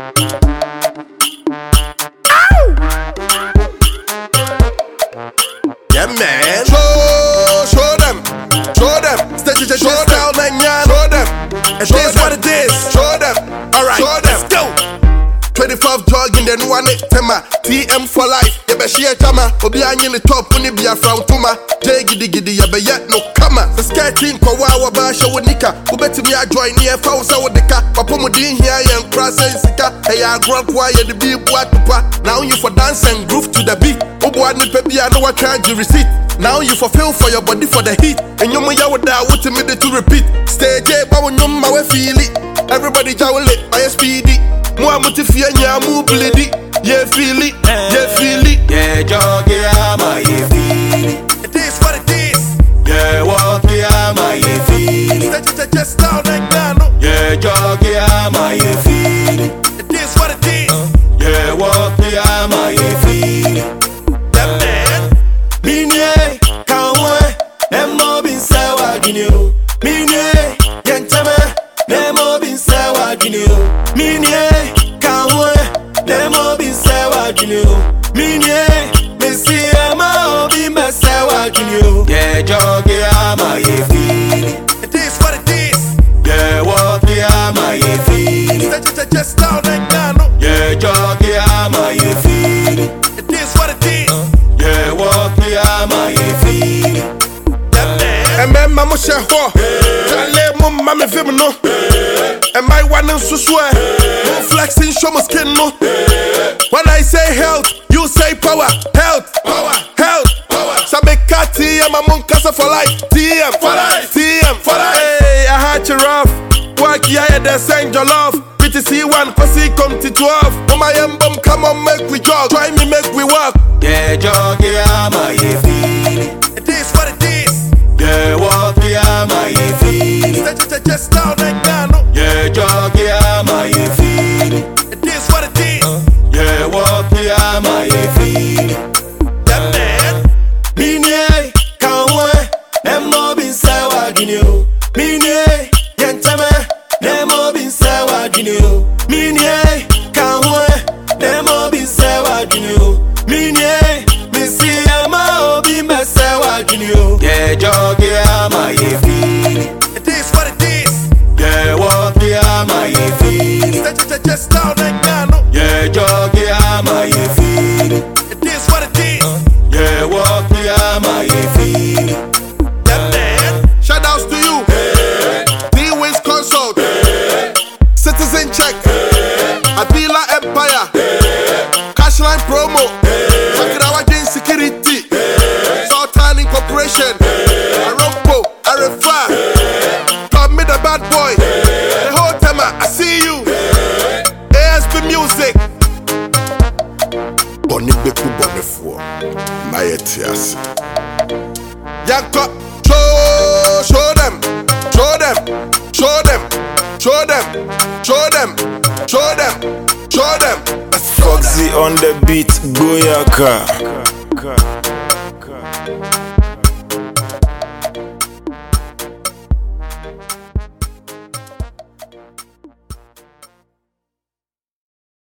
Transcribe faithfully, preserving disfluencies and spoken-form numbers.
Yeah, man. Show, show them, show them. Stay, stay, show them, man. Show them. And this is what it is. Show them. All right. Show them. Let's go. twenty-five jogging, then one it tema. T M for life. Yeah, but she a chama. Obi anyi in the top, uni be a from tuma. J giddy giddy, yeah, but yet no kama. The skating kwa wawa basha with nika. Ubeti me a join near fausa with the car. Papa mudin here and cross and sika. Hey, I grow quiet the beat what to pa. Now you for dance and groove to the beat. Obo ani pepi I know what charge you receipt. Now you fulfill for your body for the heat. And you may yaw da what to me to repeat. Stage but when you my feel it. Everybody jowl it by a speedy. Moi motifia nya mu bleedy. Yeah feel it, yeah feel it. Yeah jog yeah my yeah feel it. It is what it is. Yeah walk yeah my yeah feel it. Just down like that. Yeah jog yeah my yeah feel it. It is what it is. Yeah walk yeah my yeah feel it. That man. Minye kanwe nemo bin sawa ginyo. Minye yentame nemo bin sawa ginyo. Minye kanwe nemo bin sawa ginyo. Minye mesi ama obi mesawa ginyo. Yeah jog yeah my yeah feel it. It is what it is. Yeah walk yeah my yeah feel it. Just down like that. Yeah jog yeah my yeah feel it. It is what it is. Yeah walk yeah my yeah feel it. And man, mama share ho. Chale mum mama film no. And my one and so swear. No flexing show my skin no. When I say health, you say power. Health, power, health, power. Sabeka T M, I'm on casa for life. T M, for life. T M, for life. Hey, I had you rough. Work here, they send your love. P T C one, pussy come to twelve. Oh my emblem, come on, make we jog. Try me, make we walk. Yeah, jog, yeah, my yeah, feel it. It is what it is. Yeah, walk, yeah, my yeah, feel it. Just down like that. Yeah, jog, yeah, my yeah, feel it. It is what it is. Yeah, walk, yeah, my yeah, feel it. That man. Minye, kanwe, nemo bin sawa ginyo. Minye, yentame, nemo bin sawa ginyo. Minye, kanwe, nemo bin sawa ginyo. Minye, misi ama obi mesawa ginyo. Yeah, jog, yeah, my yeah, feel it. It is what it is. Yeah, walk, yeah, my yeah, feel it. Just down like that. Yeah, jog, yeah, my yeah, feel it. It is what it is. Yeah, walk, yeah, my yeah, feel it. That man. Shout outs to you. Hey. D-Wins Consult. Hey. Citizen Check. Hey. Abila Empire. Hey. Cashline Promo. Sakirawa Jane Security. Hey. Sultan Incorporation. Hey. Arompo. Arefa. Hey. Call me the bad boy. Hey. The whole time I see you. Hey. A S B Music. Boni beku boni fo. Maye tiasi. Yanko. Show, show them. Show them. Show them. Show them. Show them. Show them. Show them. Foxy on the beat, Goyaka.